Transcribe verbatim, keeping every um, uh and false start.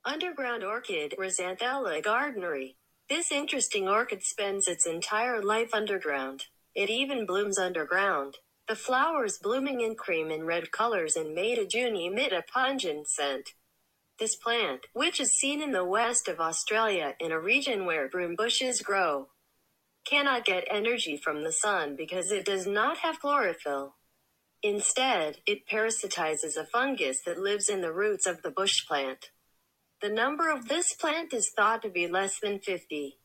Underground orchid, Rhizanthella gardneri. This interesting orchid spends its entire life underground. It even blooms underground. The flowers blooming in cream and red colors in May to June emit a pungent scent. This plant, which is seen in the west of Australia in a region where broom bushes grow, cannot get energy from the sun because it does not have chlorophyll. Instead, it parasitizes a fungus that lives in the roots of the bush plant. The number of this plant is thought to be less than fifty.